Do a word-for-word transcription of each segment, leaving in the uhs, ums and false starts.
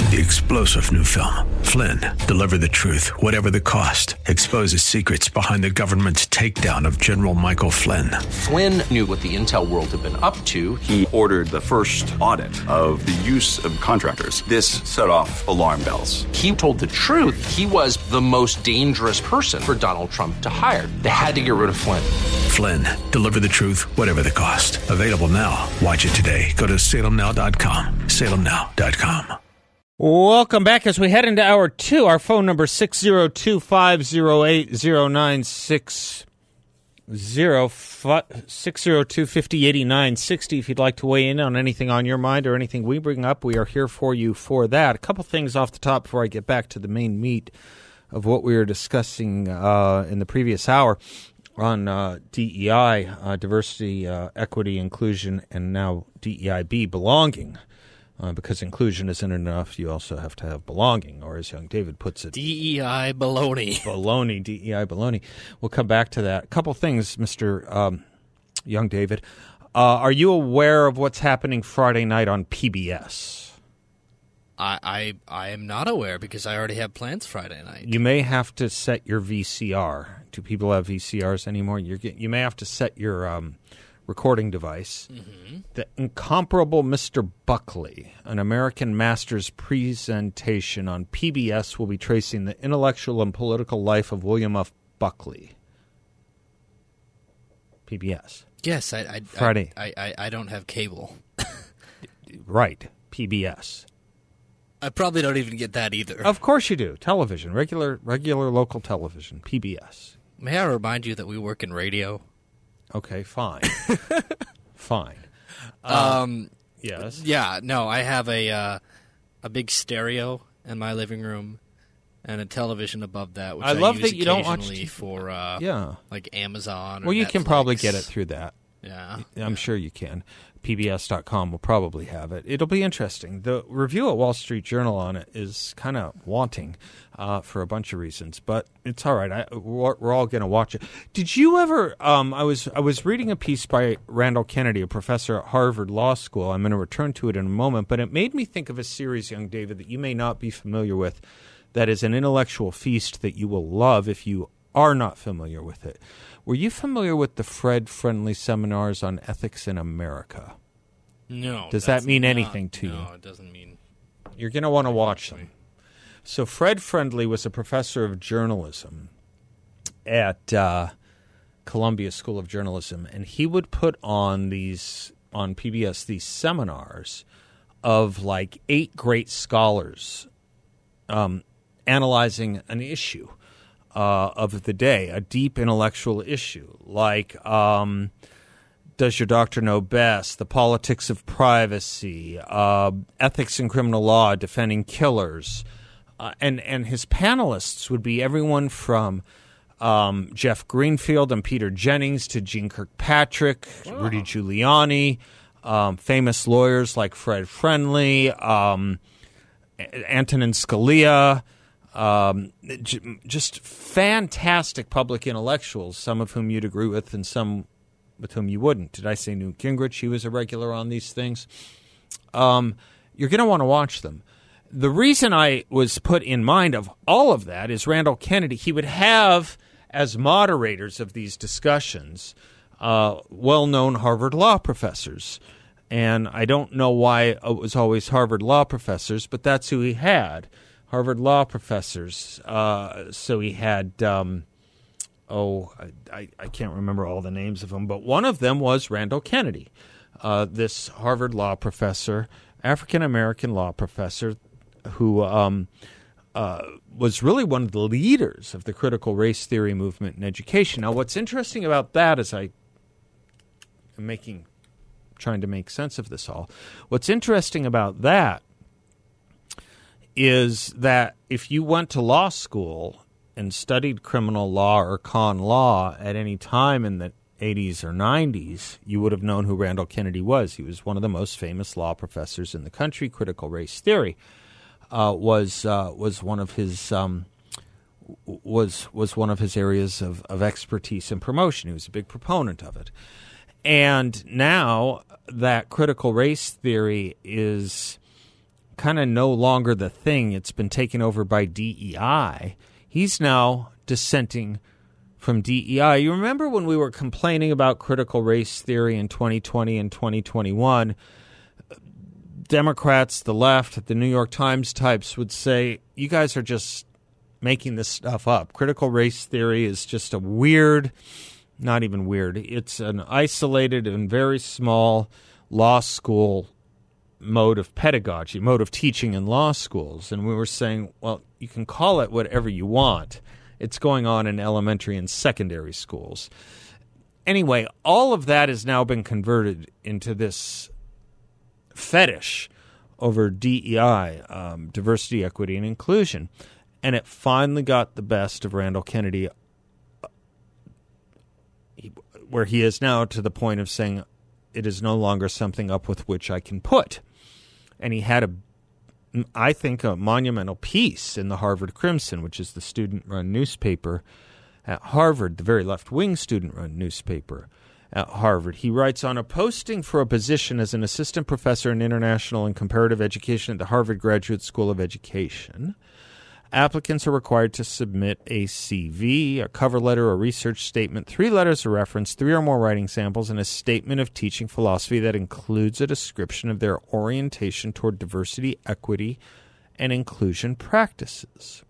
The explosive new film, Flynn, deliver the truth, whatever the cost, exposes secrets behind the government's takedown of General Michael Flynn. Flynn knew what the intel world had been up to. He ordered the first audit of the use of contractors. This set off alarm bells. He told the truth. He was the most dangerous person for Donald Trump to hire. They had to get rid of Flynn. Flynn, deliver the truth, whatever the cost. Available now. Watch it today. Go to salem now dot com. salem now dot com. Welcome back as we head into hour two. Our phone number six zero two, five zero eight, zero nine six zero, six zero two, five zero eight nine six zero. If you'd like to weigh in on anything on your mind or anything we bring up, we are here for you for that. A couple things off the top before I get back to the main meat of what we were discussing uh, in the previous hour on uh, D E I, uh, diversity, uh, equity, inclusion, and now D E I B, belonging. Uh, because inclusion isn't enough, you also have to have belonging, or as young David puts it, D E I baloney. Baloney, D E I baloney. We'll come back to that. A couple things, Mister Um, young David. Uh, are you aware of what's happening Friday night on P B S? I, I I am not aware because I already have plans Friday night. You may have to set your V C R. Do people have V C Rs anymore? You're, you may have to set your um, recording device. Mm-hmm. The incomparable Mister Buckley, an American Masters presentation on P B S, will be tracing the intellectual and political life of William F. Buckley. P B S. Yes, I I, Friday. I, I, I don't have cable. Right, P B S. I probably don't even get that either. Of course you do. Television, regular regular local television, P B S. May I remind you that we work in radio? Okay, fine. Fine. Um, um, yes. Yeah, no, I have a uh, a big stereo in my living room and a television above that, which I, I love use that you don't watch occasionally for uh, yeah. like Amazon or Well, you Netflix. can probably get it through that. Yeah. I'm sure you can. P B S dot com will probably have it. It'll be interesting. The review at Wall Street Journal on it is kind of wanting uh, for a bunch of reasons, but it's all right. I, we're, we're all going to watch it. Did you ever? Um, I was I was reading a piece by Randall Kennedy, a professor at Harvard Law School. I'm going to return to it in a moment, but it made me think of a series, young David, that you may not be familiar with. That is an intellectual feast that you will love if you are not familiar with it. Were you familiar with the Fred Friendly seminars on ethics in America? No. Does that mean not, anything to no, you? No, it doesn't mean. You're going to want to watch them. So Fred Friendly was a professor of journalism at uh, Columbia School of Journalism, and he would put on these, on P B S, these seminars of like eight great scholars um, analyzing an issue. Uh, of the day, a deep intellectual issue like um, does your doctor know best, the politics of privacy, uh, ethics in criminal law, defending killers. Uh, and, and his panelists would be everyone from um, Jeff Greenfield and Peter Jennings to Jeane Kirkpatrick, wow. Rudy Giuliani, um, famous lawyers like Fred Friendly, um, Antonin Scalia, Um, j- just fantastic public intellectuals, some of whom you'd agree with and some with whom you wouldn't. Did I say Newt Gingrich? He was a regular on these things. Um, you're going to want to watch them. The reason I was put in mind of all of that is Randall Kennedy. He would have, as moderators of these discussions, uh, well-known Harvard law professors. And I don't know why it was always Harvard law professors, but that's who he had. Harvard law professors. Uh, so he had, um, oh, I, I can't remember all the names of them, but one of them was Randall Kennedy, uh, this Harvard law professor, African-American law professor, who um, uh, was really one of the leaders of the critical race theory movement in education. Now, what's interesting about that is I am making, trying to make sense of this all. What's interesting about that is that if you went to law school and studied criminal law or con law at any time in the eighties or nineties, you would have known who Randall Kennedy was. He was one of the most famous law professors in the country. Critical race theory uh, was uh, was one of his um, was was one of his areas of, of expertise and promotion. He was a big proponent of it. And now that critical race theory is kind of no longer the thing. It's been taken over by D E I. He's now dissenting from D E I. You remember when we were complaining about critical race theory in twenty twenty and twenty twenty-one, Democrats, the left, the New York Times types would say, you guys are just making this stuff up. Critical race theory is just a weird, not even weird, it's an isolated and very small law school mode of pedagogy, mode of teaching in law schools. And we were saying, well, you can call it whatever you want. It's going on in elementary and secondary schools. Anyway, all of that has now been converted into this fetish over D E I, um, diversity, equity, and inclusion. And it finally got the best of Randall Kennedy, where he is now to the point of saying, it is no longer something up with which I can put. And he had, a, I think, a monumental piece in the Harvard Crimson, which is the student-run newspaper at Harvard, the very left-wing student-run newspaper at Harvard. He writes, on a posting for a position as an assistant professor in international and comparative education at the Harvard Graduate School of Education, applicants are required to submit a C V, a cover letter, a research statement, three letters of reference, three or more writing samples, and a statement of teaching philosophy that includes a description of their orientation toward diversity, equity, and inclusion practices.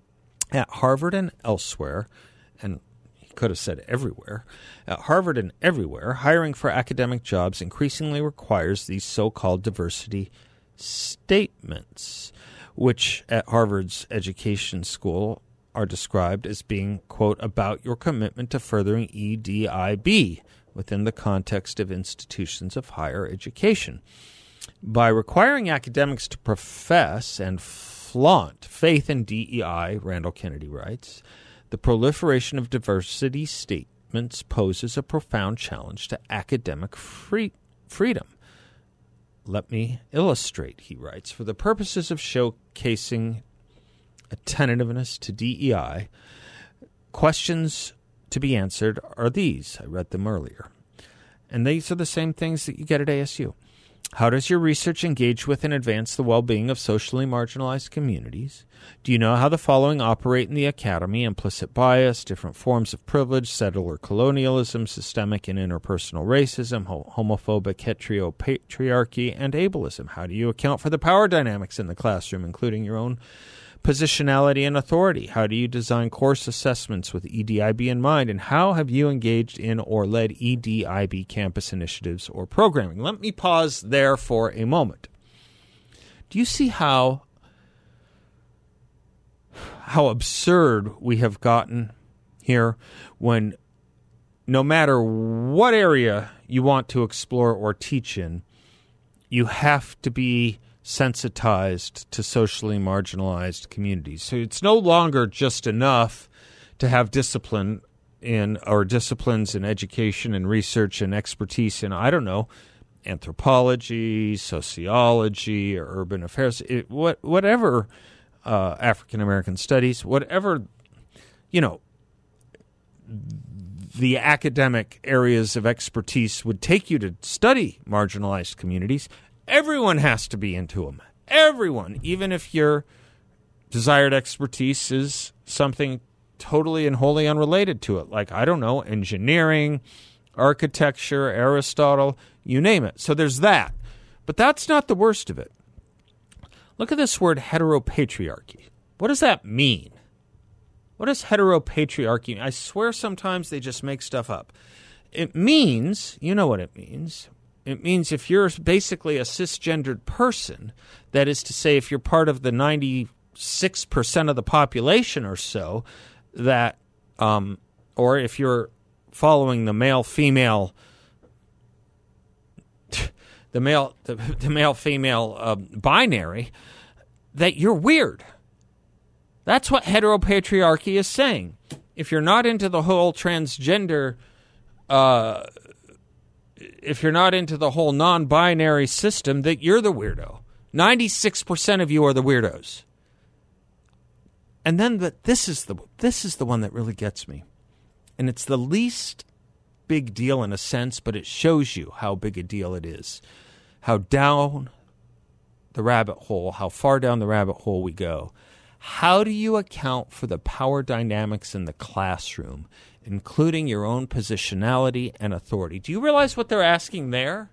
At Harvard and elsewhere, and he could have said everywhere, at Harvard and everywhere, hiring for academic jobs increasingly requires these so-called diversity statements, which at Harvard's education school are described as being, quote, about your commitment to furthering E D I B within the context of institutions of higher education. By requiring academics to profess and flaunt faith in D E I, Randall Kennedy writes, the proliferation of diversity statements poses a profound challenge to academic free- freedom. Let me illustrate, he writes, for the purposes of showcasing attentiveness to D E I, questions to be answered are these. I read them earlier. And these are the same things that you get at A S U. How does your research engage with and advance the well-being of socially marginalized communities? Do you know how the following operate in the academy? Implicit bias, different forms of privilege, settler colonialism, systemic and interpersonal racism, homophobic heteropatriarchy, and ableism. How do you account for the power dynamics in the classroom, including your own positionality and authority? How do you design course assessments with E D I B in mind? And how have you engaged in or led E D I B campus initiatives or programming? Let me pause there for a moment. Do you see how how absurd we have gotten here when no matter what area you want to explore or teach in, you have to be sensitized to socially marginalized communities. So it's no longer just enough to have discipline in or disciplines in education and research and expertise in, I don't know, anthropology, sociology, or urban affairs, it, what, whatever, uh, African American studies, whatever, you know, the academic areas of expertise would take you to study marginalized communities. Everyone has to be into them. Everyone, even if your desired expertise is something totally and wholly unrelated to it, like, I don't know, engineering, architecture, Aristotle, you name it. So there's that. But that's not the worst of it. Look at this word heteropatriarchy. What does that mean? What does heteropatriarchy mean? I swear sometimes they just make stuff up. It means, you know what it means. It means if you're basically a cisgendered person, that is to say, if you're part of the ninety-six percent of the population or so, that, um, or if you're following the male-female, the male, the, the male-female uh, binary, that you're weird. That's what heteropatriarchy is saying. If you're not into the whole transgender, uh, if you're not into the whole non-binary system, that you're the weirdo. ninety-six percent of you are the weirdos. And then the, this is the this is the one that really gets me. And it's the least big deal in a sense, but it shows you how big a deal it is. How down the rabbit hole, how far down the rabbit hole we go. How do you account for the power dynamics in the classroom, including your own positionality and authority? Do you realize what they're asking there?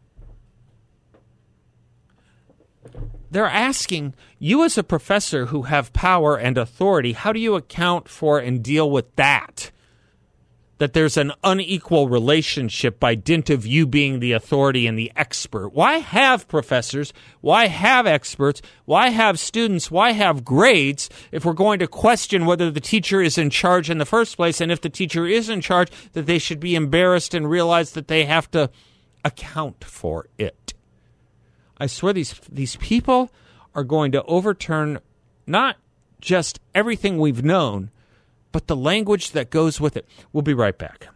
They're asking, you as a professor who have power and authority, how do you account for and deal with that? That there's an unequal relationship by dint of you being the authority and the expert. Why have professors? Why have experts? Why have students? Why have grades if we're going to question whether the teacher is in charge in the first place, and if the teacher is in charge, that they should be embarrassed and realize that they have to account for it? I swear these these people are going to overturn not just everything we've known, but the language that goes with it. We'll be right back.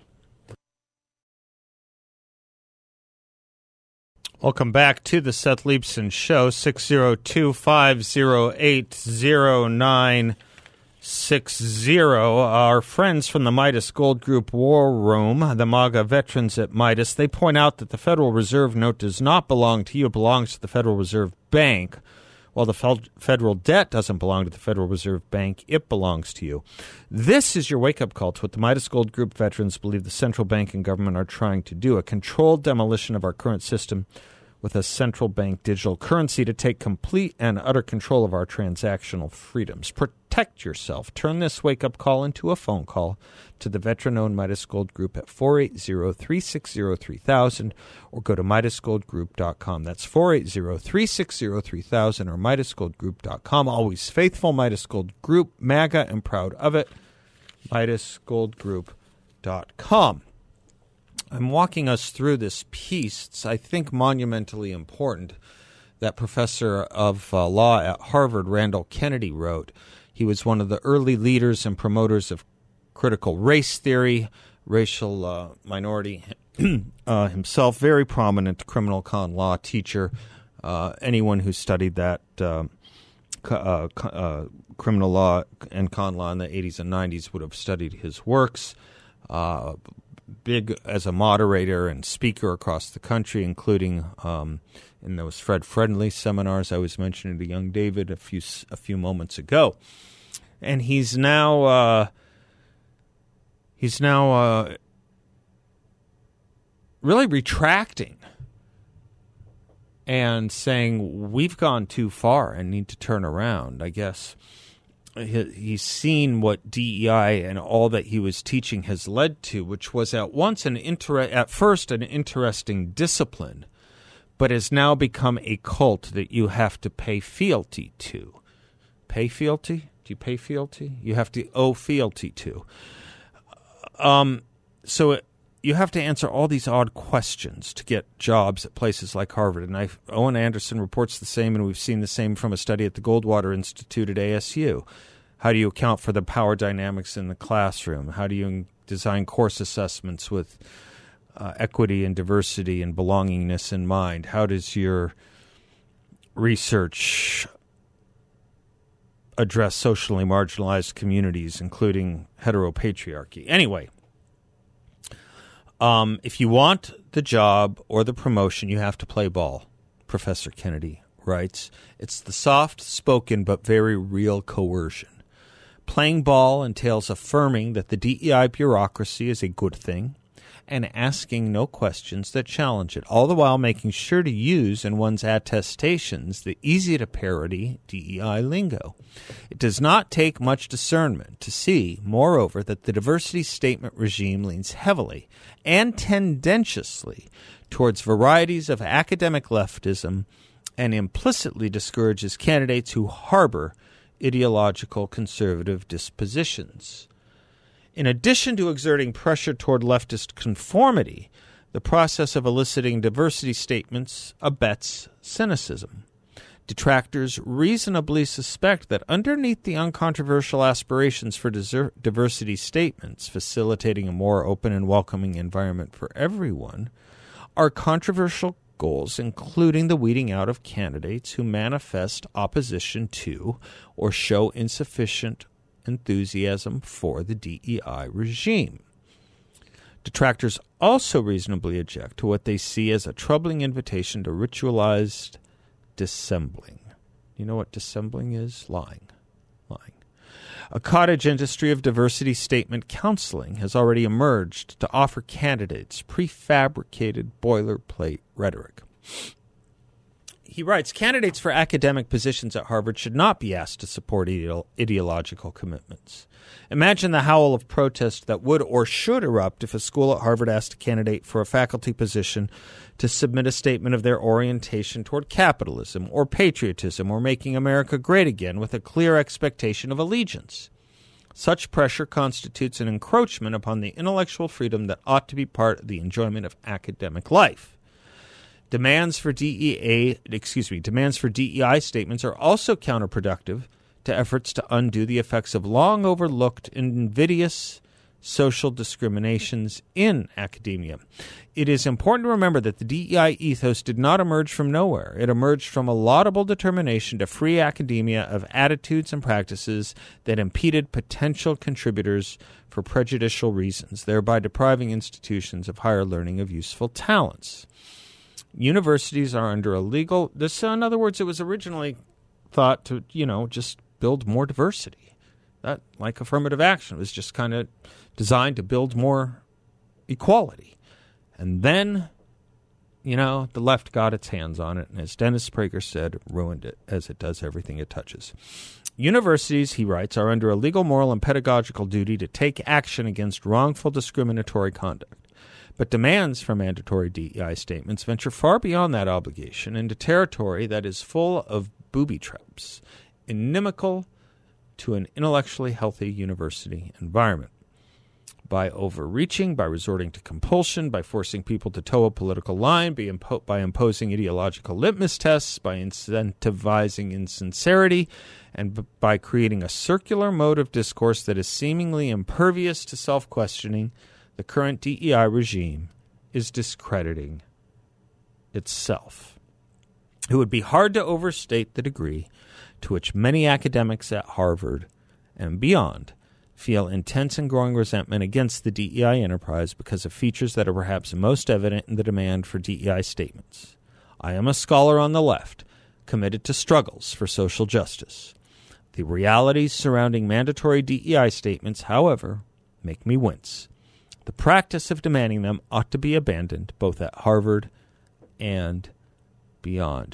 Welcome back to the Seth Leibsohn Show, six oh two, five oh eight, oh nine six oh. Our friends from the Midas Gold Group War Room, the MAGA veterans at Midas, they point out that the Federal Reserve note does not belong to you. It belongs to the Federal Reserve Bank. While the federal debt doesn't belong to the Federal Reserve Bank, it belongs to you. This is your wake-up call to what the Midas Gold Group veterans believe the central bank and government are trying to do, a controlled demolition of our current system with a central bank digital currency to take complete and utter control of our transactional freedoms. Protect yourself. Turn this wake-up call into a phone call to the veteran-owned Midas Gold Group at four eight zero, three six zero, three thousand or go to midas gold group dot com. That's four eight zero, three six zero, three thousand or midas gold group dot com. Always faithful, Midas Gold Group, MAGA, and proud of it, midas gold group dot com. I'm walking us through this piece. It's, I think, monumentally important that professor of uh, law at Harvard, Randall Kennedy, wrote. He was one of the early leaders and promoters of critical race theory, racial uh, minority uh, himself, very prominent criminal con law teacher. Uh, anyone who studied that uh, uh, uh, criminal law and con law in the eighties and nineties would have studied his works. Uh, big as a moderator and speaker across the country, including um, in those Fred Friendly seminars I was mentioning to young David a few a few moments ago. And he's now uh, he's now uh, really retracting and saying we've gone too far and need to turn around. I guess he's seen what D E I and all that he was teaching has led to, which was at once an inter- at first an interesting discipline, but has now become a cult that you have to pay fealty to. Pay fealty? Do you pay fealty? You have to owe fealty to. Um, so it, you have to answer all these odd questions to get jobs at places like Harvard. And I, Owen Anderson reports the same, and we've seen the same from a study at the Goldwater Institute at A S U. How do you account for the power dynamics in the classroom? How do you design course assessments with uh, equity and diversity and belongingness in mind? How does your research address socially marginalized communities, including heteropatriarchy? Anyway, Um, if you want the job or the promotion, you have to play ball, Professor Kennedy writes. It's the soft-spoken but very real coercion. Playing ball entails affirming that the D E I bureaucracy is a good thing and asking no questions that challenge it, all the while making sure to use in one's attestations the easy-to-parody D E I lingo. It does not take much discernment to see, moreover, that the diversity statement regime leans heavily and tendentiously towards varieties of academic leftism and implicitly discourages candidates who harbor ideological conservative dispositions. In addition to exerting pressure toward leftist conformity, the process of eliciting diversity statements abets cynicism. Detractors reasonably suspect that underneath the uncontroversial aspirations for diser- diversity statements, facilitating a more open and welcoming environment for everyone, are controversial goals, including the weeding out of candidates who manifest opposition to or show insufficient enthusiasm for the D E I regime. Detractors also reasonably object to what they see as a troubling invitation to ritualized dissembling. You know what dissembling is? Lying. Lying. A cottage industry of diversity statement counseling has already emerged to offer candidates prefabricated boilerplate rhetoric. He writes, candidates for academic positions at Harvard should not be asked to support ide- ideological commitments. Imagine the howl of protest that would or should erupt if a school at Harvard asked a candidate for a faculty position to submit a statement of their orientation toward capitalism or patriotism or making America great again with a clear expectation of allegiance. Such pressure constitutes an encroachment upon the intellectual freedom that ought to be part of the enjoyment of academic life. Demands for D E A, excuse me, demands for D E I statements are also counterproductive to efforts to undo the effects of long overlooked invidious social discriminations in academia. It is important to remember that the D E I ethos did not emerge from nowhere. It emerged from a laudable determination to free academia of attitudes and practices that impeded potential contributors for prejudicial reasons, thereby depriving institutions of higher learning of useful talents. Universities are under a legal, this, in other words, it was originally thought to, you know, just build more diversity. That, like affirmative action, was just kind of designed to build more equality. And then, you know, the left got its hands on it, and as Dennis Prager said, ruined it, as it does everything it touches. Universities, he writes, are under a legal, moral, and pedagogical duty to take action against wrongful discriminatory conduct. But demands for mandatory D E I statements venture far beyond that obligation into territory that is full of booby traps, inimical to an intellectually healthy university environment. By overreaching, by resorting to compulsion, by forcing people to toe a political line, by, impo- by imposing ideological litmus tests, by incentivizing insincerity, and b- by creating a circular mode of discourse that is seemingly impervious to self-questioning, the current D E I regime is discrediting itself. It would be hard to overstate the degree to which many academics at Harvard and beyond feel intense and growing resentment against the D E I enterprise because of features that are perhaps most evident in the demand for D E I statements. I am a scholar on the left, committed to struggles for social justice. The realities surrounding mandatory D E I statements, however, make me wince. The practice of demanding them ought to be abandoned, both at Harvard and beyond.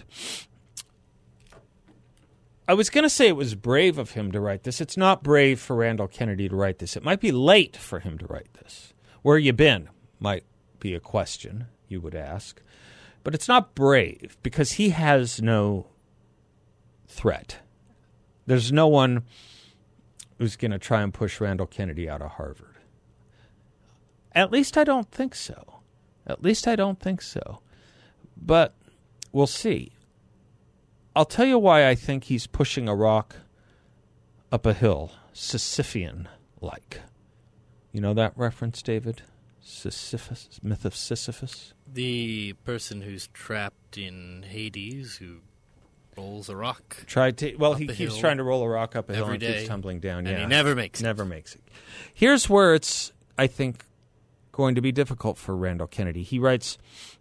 I was going to say it was brave of him to write this. It's not brave for Randall Kennedy to write this. It might be late for him to write this. Where you been might be a question you would ask. But it's not brave because he has no threat. There's no one who's going to try and push Randall Kennedy out of Harvard. At least I don't think so. At least I don't think so. But we'll see. I'll tell you why I think he's pushing a rock up a hill, Sisyphean-like. You know that reference, David? Sisyphus, myth of Sisyphus? The person who's trapped in Hades who rolls a rock. Tried to. Well, he a keeps hill trying to roll a rock up a hill every and day, keeps tumbling down. and Yeah, he never makes it. Never makes it. Here's where it's, I think, going to be difficult for Randall Kennedy. He writes,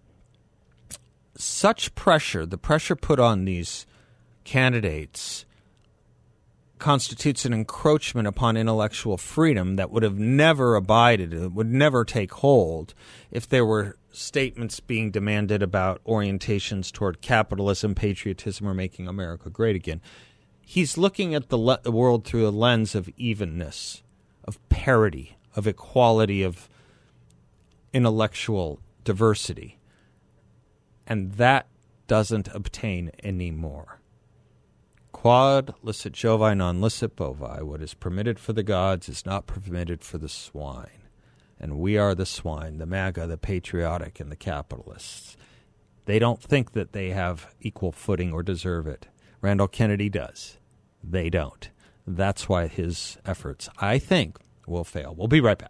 such pressure, the pressure put on these candidates, constitutes an encroachment upon intellectual freedom that would have never abided, it would never take hold if there were statements being demanded about orientations toward capitalism, patriotism, or making America great again. He's looking at the, le- the world through a lens of evenness, of parity, of equality, of intellectual diversity. And that doesn't obtain anymore. Quod licet Jovi non licet bovi. What is permitted for the gods is not permitted for the swine. And we are the swine, the MAGA, the patriotic, and the capitalists. They don't think that they have equal footing or deserve it. Randall Kennedy does. They don't. That's why his efforts, I think, will fail. We'll be right back.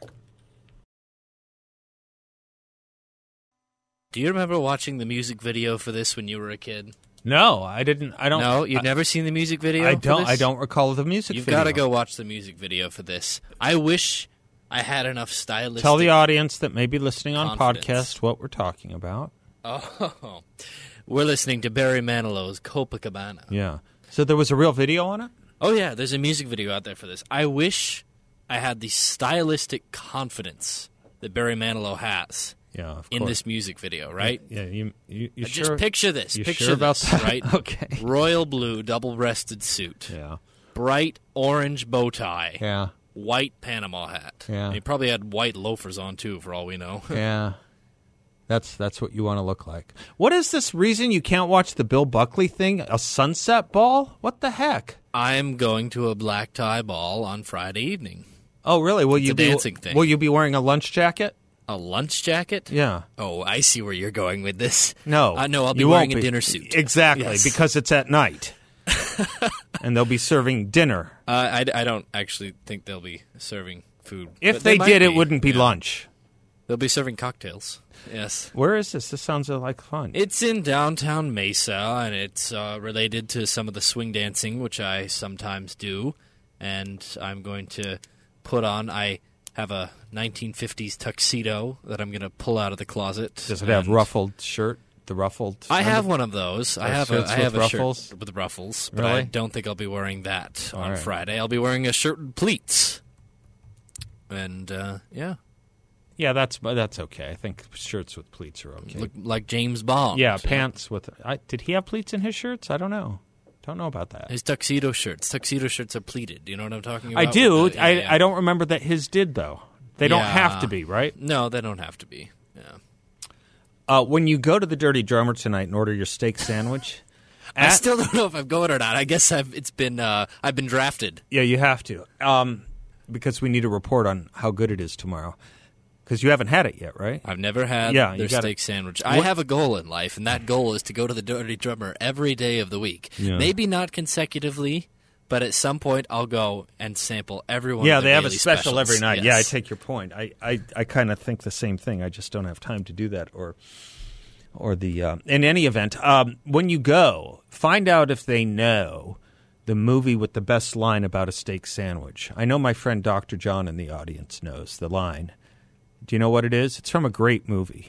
Do you remember watching the music video for this when you were a kid? No, I didn't. I don't. No, you've I, never seen the music video. I for don't. this? I don't recall the music You've video. got to go watch the music video for this. I wish I had enough stylistic. Tell the audience that may be listening on confidence. podcast what we're talking about. Oh, we're listening to Barry Manilow's Copacabana. Yeah. So there was a real video on it? Oh, yeah, there's a music video out there for this. I wish I had the stylistic confidence that Barry Manilow has Yeah, of in course. this music video, right? Yeah, you, you, you Just sure? picture this. You picture sure about this, that? right? Okay. Royal blue, double-breasted suit. Yeah. Bright orange bow tie. Yeah. White Panama hat. Yeah. And he probably had white loafers on, too, for all we know. Yeah. That's that's what you want to look like. What is this reason you can't watch the Bill Buckley thing? A sunset ball? What the heck? I'm going to a black tie ball on Friday evening. Oh, really? Will It's you a be dancing thing. Will you be wearing a lunch jacket? A lunch jacket? Yeah. Oh, I see where you're going with this. No. Uh, no, I'll be you wearing won't a be. dinner suit. Exactly, Yes. because it's at night. And they'll be serving dinner. Uh, I, I don't actually think they'll be serving food. If but they, might did, it be. wouldn't be Yeah. lunch. They'll be serving cocktails. Yes. Where is this? This sounds like fun. It's in downtown Mesa, and it's uh, related to some of the swing dancing, which I sometimes do. And I'm going to put on, I have a nineteen fifties tuxedo that I'm going to pull out of the closet. Does it have and ruffled shirt? The ruffled. I have one of those. I Or have a, shirts I with have a ruffles? shirt with ruffles, but I Really? don't think I'll be wearing that All on right. Friday. I'll be wearing a shirt with pleats. And, uh, yeah, Yeah, that's that's okay. I think shirts with pleats are okay. look like James Bond. yeah, pants with. I, did he have pleats in his shirts? I don't know. Don't know about that. His tuxedo shirts. Tuxedo shirts are pleated. Do you know what I'm talking about? I do. With the- I yeah, yeah. I don't remember that his did though. They don't Yeah. have to be, right? No, they don't have to be. Yeah. Uh, when you go to the Dirty Drummer tonight and order your steak sandwich, I at- still don't know if I'm going or not. I guess I've it's been uh, I've been drafted. yeah, you have to, um, because we need a report on how good it is tomorrow. Because you haven't had it yet, right? I've never had Yeah, you their gotta- steak sandwich. I What- have a goal in life, and that goal is to go to the Dirty Drummer every day of the week. Yeah. Maybe not consecutively, but at some point I'll go and sample every one Yeah, of the they have a daily special specials. every night. Yes. Yeah, I take your point. I, I, I kind of think the same thing. I just don't have time to do that. Or, or the uh, in any event, um, when you go, find out if they know the movie with the best line about a steak sandwich. I know my friend Doctor John in the audience knows the line. Do you know what it is? It's from a great movie.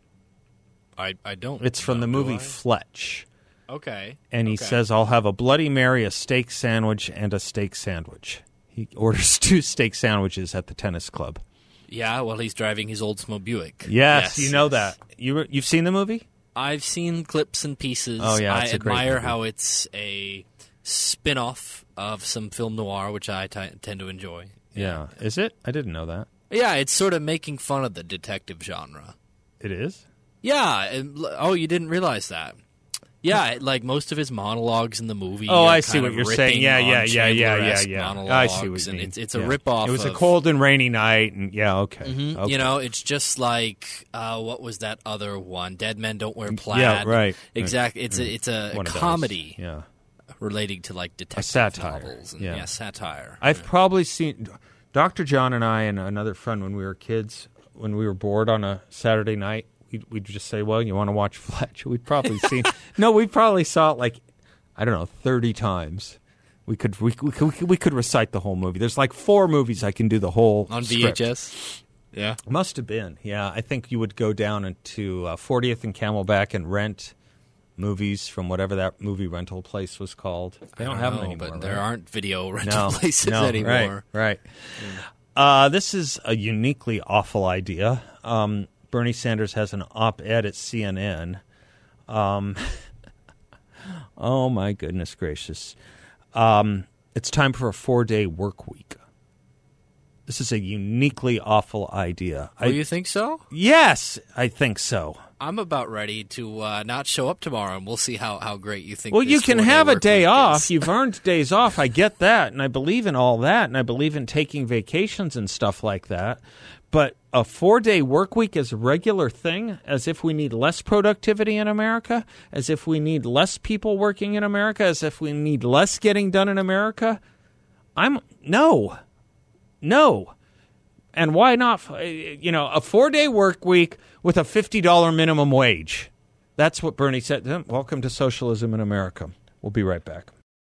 I, I don't. It's from know, the do movie I? Fletch. Okay. And he Okay. says, I'll have a Bloody Mary, a steak sandwich, and a steak sandwich. He orders two steak sandwiches at the tennis club. Yeah, while he's driving his Oldsmobile Buick. Yes, you know yes. that. You were, you've seen the movie? I've seen clips and pieces. Oh, yeah, I it's a great admire movie. how it's a spin-off of some film noir, which I t- tend to enjoy. Yeah. Is it? I didn't know that. Yeah, it's sort of making fun of the detective genre. It is? Yeah. and l- oh, you didn't realize that. Yeah, it- like most of his monologues in the movie. Oh, are I see kind what of you're saying. ripping Yeah, on yeah, yeah, yeah, yeah, Chandler-esque yeah. monologues, I see what you and mean. it's, it's a Yeah. rip-off It was of, a cold and rainy night, and yeah, okay. Mhm. okay. You know, it's just like uh, what was that other one? Dead Men Don't Wear Plaid. Yeah, right. Exactly. It's a it's a One of those. comedy Yeah. relating to like detective satire. novels. And, Yeah. yeah. satire. I've probably seen Doctor John and I and another friend when we were kids, when we were bored on a Saturday night, we'd, we'd just say, well, you want to watch Fletch? We'd probably seen No, we probably saw it like, I don't know, thirty times. We could we, we could we could recite the whole movie. There's like four movies I can do the whole On script. V H S. Yeah. Must have been. Yeah, I think you would go down into uh, fortieth and Camelback and rent movies from whatever that movie rental place was called. They don't, I have know, them anymore. but there right? aren't video rental no, places no, anymore. Right, right. Uh, this is a uniquely awful idea. Um, Bernie Sanders has an op-ed at C N N. Um, oh, my goodness gracious. Um, it's time for a four-day work week. This is a uniquely awful idea. Oh, you think so? Yes, I think so. I'm about ready to uh, not show up tomorrow, and we'll see how, how great you think. Well, this you can four-day have a work day week off. is. You've earned days off. I get that, and I believe in all that, and I believe in taking vacations and stuff like that. But a four-day work week is a regular thing, as if we need less productivity in America, as if we need less people working in America, as if we need less getting done in America. I'm no, no. And why not, you know, a four-day work week with a fifty dollars minimum wage? That's what Bernie said. Welcome to socialism in America. We'll be right back.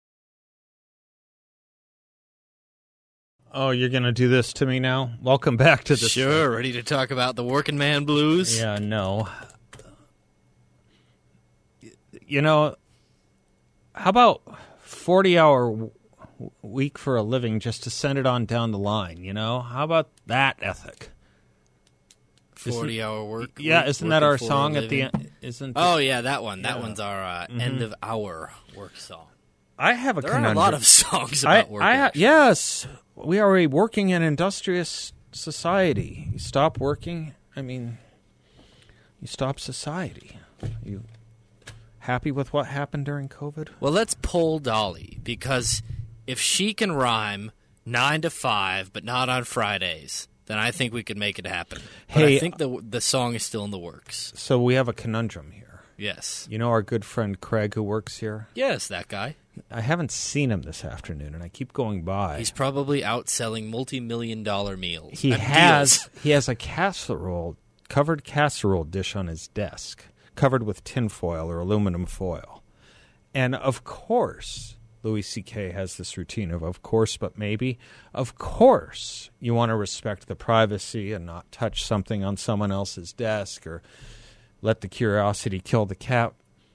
Oh, you're going to do this to me now? Welcome back to the... Sure, ready to talk about the working man blues? Yeah, no. You know, how about forty-hour w- week for a living just to send it on down the line, you know? How about that ethic? forty-hour work. Yeah, week, isn't that our for a song at the living. end? Isn't the, Oh, yeah, that one. That Yeah. one's our uh, Mhm. end of hour work song. I have a There conundrum. are a lot of songs I, about work. I, actually. yes, we are a working and industrious society. You stop working, I mean, you stop society. You happy with what happened during COVID? Well, let's poll Dolly, because if she can rhyme nine to five, but not on Fridays, then I think we could make it happen. But Hey, I think the the song is still in the works. So we have a conundrum here. Yes. You know our good friend Craig who works here? Yes, that guy. I haven't seen him this afternoon, and I keep going by. He's probably out selling multi-million dollar meals. He uh, has deals. he has a casserole, covered casserole dish on his desk, covered with tinfoil or aluminum foil. And of course, Louis C K has this routine of of course, but maybe. Of course, you want to respect the privacy and not touch something on someone else's desk or let the curiosity kill the cat.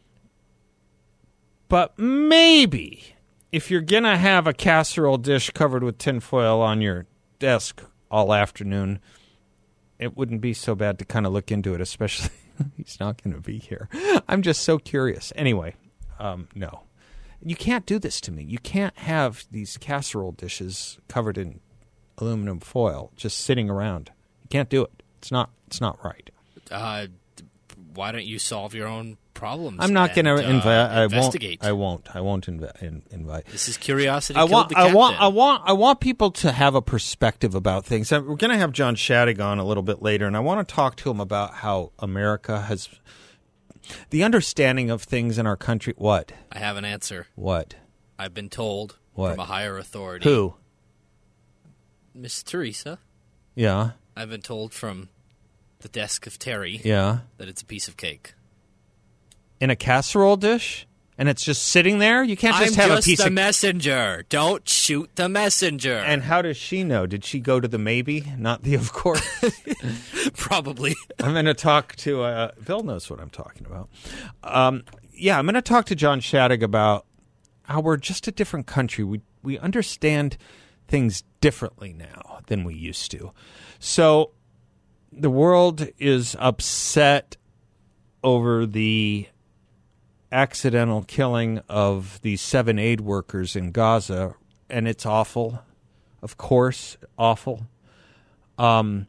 But maybe if you're going to have a casserole dish covered with tinfoil on your desk all afternoon, it wouldn't be so bad to kind of look into it, especially he's not going to be here. I'm just so curious. Anyway, um, no. You can't do this to me. You can't have these casserole dishes covered in aluminum foil just sitting around. You can't do it. It's not It's not right. Uh, why don't you solve your own problems? I'm not going to and, invi- uh, I won't. investigate. I won't. I won't inv- in- invite. This is curiosity. I killed want. the I cat want. then. I want. I want people to have a perspective about things. We're going to have John Shadegg on a little bit later, and I want to talk to him about how America has the understanding of things in our country. What? I have an answer. What? I've been told What? from a higher authority. Who? Miss Teresa. Yeah. I've been told from the desk of Terry Yeah. that it's a piece of cake. In a casserole dish, and it's just sitting there. You can't just I'm have just a piece the of. messenger. Don't shoot the messenger. And how does she know? Did she go to the maybe, not the of course? Probably. I'm going to talk to, uh, Bill knows what I'm talking about. Um, yeah, I'm going to talk to John Shadegg about how we're just a different country. We we understand things differently now than we used to. So the world is upset over the accidental killing of these seven aid workers in Gaza, and it's awful. Of course, awful. Um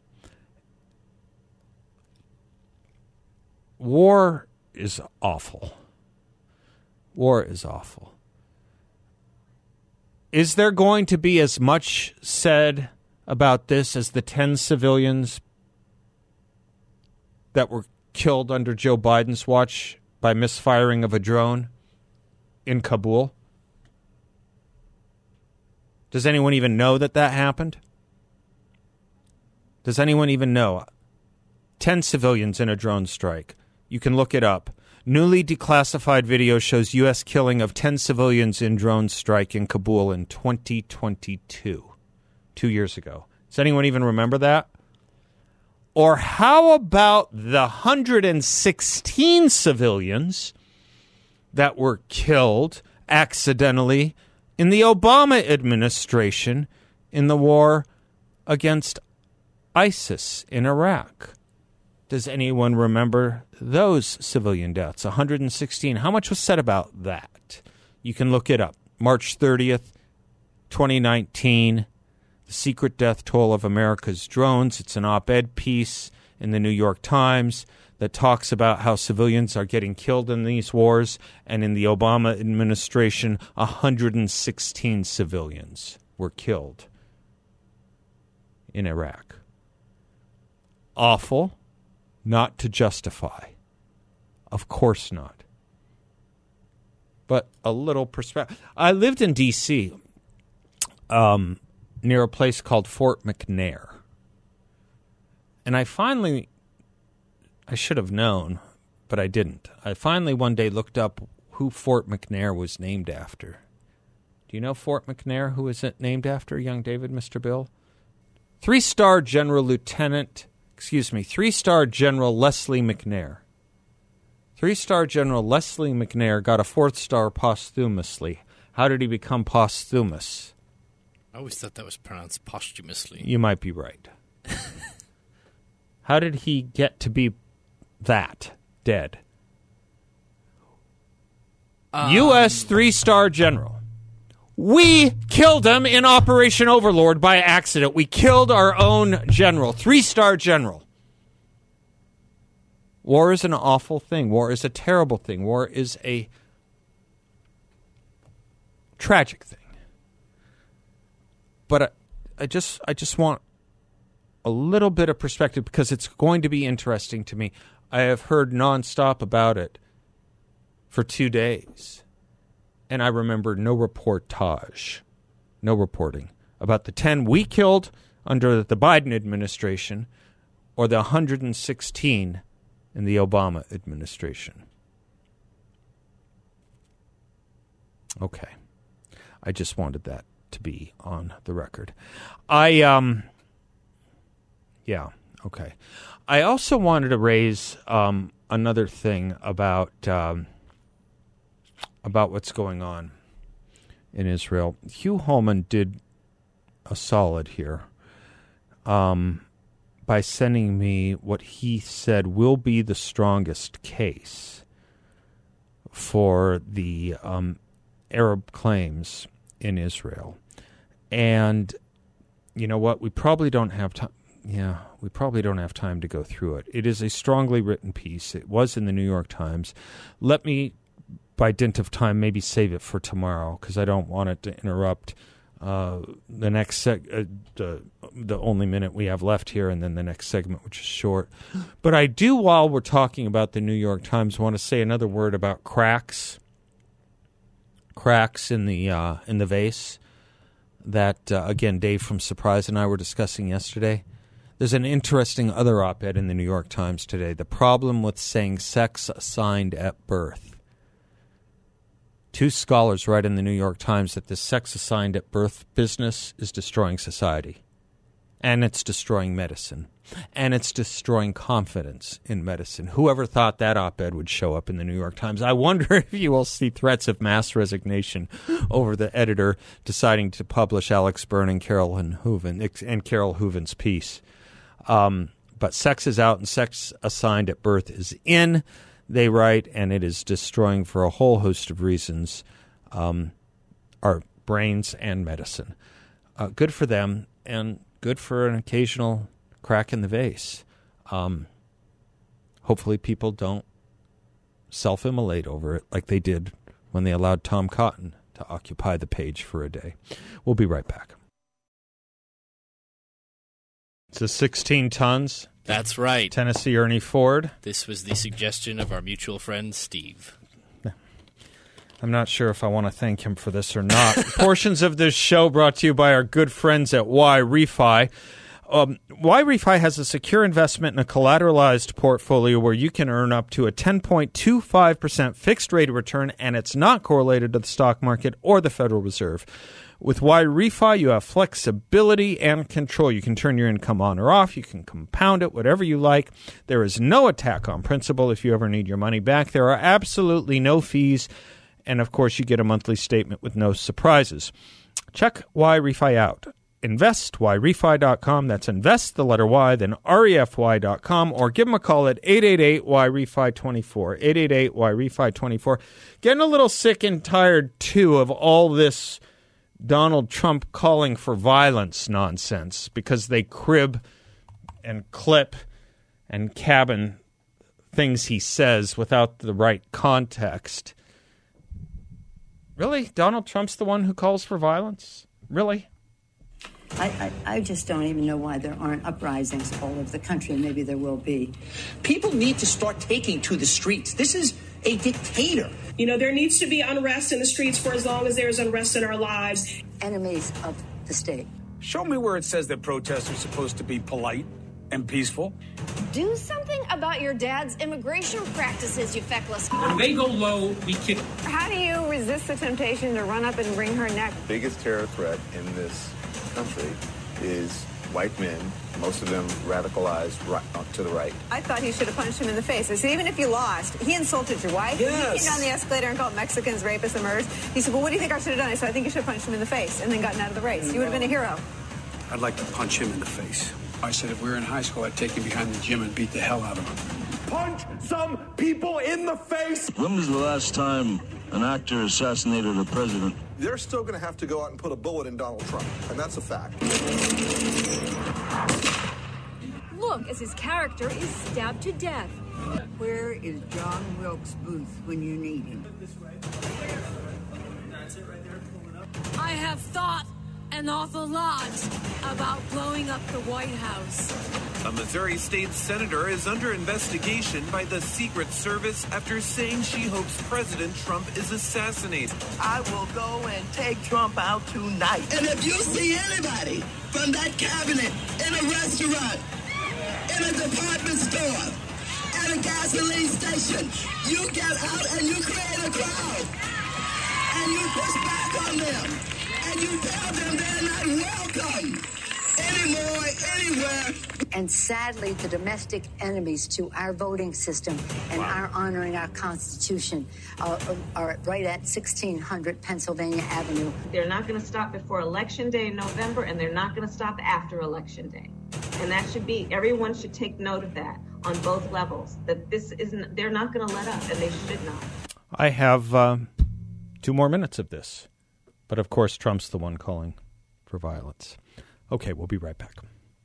War is awful. War is awful. Is there going to be as much said about this as the ten civilians that were killed under Joe Biden's watch by misfiring of a drone in Kabul? Does anyone even know that that happened? Does anyone even know? Ten civilians in a drone strike. You can look it up. Newly declassified video shows U S killing of ten civilians in drone strike in Kabul in twenty twenty-two, two years ago. Does anyone even remember that? Or how about the one hundred sixteen civilians that were killed accidentally in the Obama administration in the war against ISIS in Iraq? Does anyone remember those civilian deaths? one hundred sixteen. How much was said about that? You can look it up. March thirtieth, twenty nineteen. The Secret Death Toll of America's Drones. It's an op-ed piece in the New York Times that talks about how civilians are getting killed in these wars. And in the Obama administration, one hundred sixteen civilians were killed in Iraq. Awful. Not to justify. Of course not. But a little perspective. I lived in D C um, near a place called Fort McNair. And I finally, I should have known, but I didn't. I finally one day looked up who Fort McNair was named after. Do you know Fort McNair? Who is it named after, young David, Mister Bill? Three-star General Lieutenant... Excuse me, three-star General Leslie McNair. Three-star General Leslie McNair got a fourth star posthumously How did he become posthumous? I always thought that was pronounced posthumously. You might be right. How did he get to be that, dead? Um, U S three-star general. We killed him in Operation Overlord by accident. We killed our own general, three-star general. War is an awful thing. War is a terrible thing. War is a tragic thing. But I, I just I just want a little bit of perspective because it's going to be interesting to me. I have heard nonstop about it for two days. And I remember no reportage, no reporting about the ten we killed under the Biden administration or the one hundred sixteen in the Obama administration. Okay. I just wanted that to be on the record. I, um, yeah, okay. I also wanted to raise um, another thing about um, about what's going on in Israel. Hugh Holman did a solid here um, by sending me what he said will be the strongest case for the um, Arab claims in Israel. And you know what? We probably don't have time. Yeah, we probably don't have time to go through it. It is a strongly written piece. It was in the New York Times. Let me, by dint of time, maybe save it for tomorrow because I don't want it to interrupt uh, the next seg- uh, the, the only minute we have left here and then the next segment, which is short. But I do, while we're talking about the New York Times, want to say another word about cracks. Cracks in the uh, in the vase that, uh, again, Dave from Surprise and I were discussing yesterday. There's an interesting other op-ed in the New York Times today. The problem with saying sex assigned at birth. Two scholars write in the New York Times that this sex assigned at birth business is destroying society. And it's destroying medicine. And it's destroying confidence in medicine. Whoever thought that op-ed would show up in the New York Times? I wonder if you will see threats of mass resignation over the editor deciding to publish Alex Byrne and Carol Hooven and Carol Hooven's piece. Um, but sex is out and sex assigned at birth is in, they write, and it is destroying for a whole host of reasons um, our brains and medicine. Uh, good for them, and good for an occasional crack in the vase. Um, hopefully people don't self-immolate over it like they did when they allowed Tom Cotton to occupy the page for a day. We'll be right back. So sixteen tons. That's right. Tennessee Ernie Ford. This was the suggestion of our mutual friend, Steve. I'm not sure if I want to thank him for this or not. Portions of this show brought to you by our good friends at Y-Refi. Um, Y-Refi has a secure investment in a collateralized portfolio where you can earn up to a ten point two five percent fixed rate of return, and it's not correlated to the stock market or the Federal Reserve. With Y-Refi, you have flexibility and control. You can turn your income on or off. You can compound it, whatever you like. There is no attack on principal if you ever need your money back. There are absolutely no fees. And, of course, you get a monthly statement with no surprises. Check Y-Refi out. invest y refi dot com. That's invest, the letter Y, then R E F Y dot com. Or give them a call at eight eight eight Y refi twenty-four. eight eight eight Y refi twenty-four. Getting a little sick and tired, too, of all this Donald Trump calling for violence nonsense because they crib and clip and cabin things he says without the right context. Really? Donald Trump's the one who calls for violence? Really? I, I, I just don't even know why there aren't uprisings all over the country. Maybe there will be. People need to start taking to the streets. This is a dictator. You know, there needs to be unrest in the streets for as long as there is unrest in our lives. Enemies of the state. Show me where it says that protests are supposed to be polite and peaceful. Do something about your dad's immigration practices, you feckless. When they go low, we kick. How do you resist the temptation to run up and wring her neck? The biggest terror threat in this country is white men, most of them radicalized right, uh, to the right. I thought he should have punched him in the face. I said, even if you lost, he insulted your wife. Yes. He came down the escalator and called Mexicans rapists and murderers. He said, well, what do you think I should have done? I said, I think you should have punched him in the face and then gotten out of the race. You would have been a hero. I'd like to punch him in the face. I said if we were in high school, I'd take him behind the gym and beat the hell out of him. Punch some people in the face! When was the last time an actor assassinated a president? They're still going to have to go out and put a bullet in Donald Trump, and that's a fact. Look, as his character is stabbed to death. Where is John Wilkes Booth when you need him? I have thought an awful lot about blowing up the White House. A Missouri state senator is under investigation by the Secret Service after saying she hopes President Trump is assassinated. I will go and take Trump out tonight. And if you see anybody from that cabinet in a restaurant, in a department store, at a gasoline station, you get out and you create a crowd. And you push back on them. And you tell them they're not welcome anymore, anywhere. And sadly, the domestic enemies to our voting system and wow. our honoring our Constitution uh, are right at sixteen hundred Pennsylvania Avenue. They're not going to stop before Election Day in November, and they're not going to stop after Election Day. And that should be, everyone should take note of that on both levels, that this isn't, they're not going to let up, and they should not. I have uh, two more minutes of this. But, of course, Trump's the one calling for violence. Okay, we'll be right back.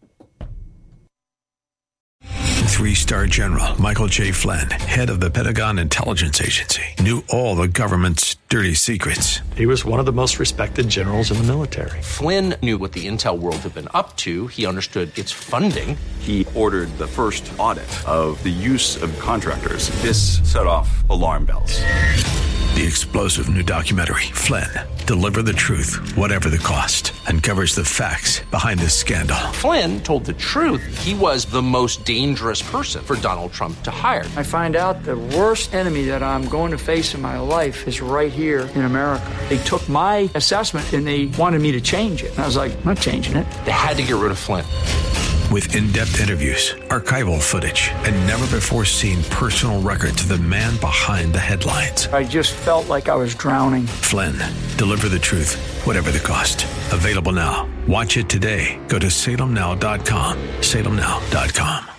Three-star general Michael J. Flynn, head of the Pentagon Intelligence Agency, knew all the government's dirty secrets. He was one of the most respected generals in the military. Flynn knew what the intel world had been up to. He understood its funding. He ordered the first audit of the use of contractors. This set off alarm bells. The explosive new documentary, Flynn, Deliver the Truth, Whatever the Cost, uncovers the facts behind this scandal. Flynn told the truth. He was the most dangerous person for Donald Trump to hire. I find out the worst enemy that I'm going to face in my life is right here in America. They took my assessment and they wanted me to change it. And I was like, I'm not changing it. They had to get rid of Flynn. With in-depth interviews, archival footage, and never-before-seen personal records of the man behind the headlines. I just felt like I was drowning. Flynn, Deliver the Truth, Whatever the Cost. Available now. Watch it today. Go to salem now dot com. salem now dot com.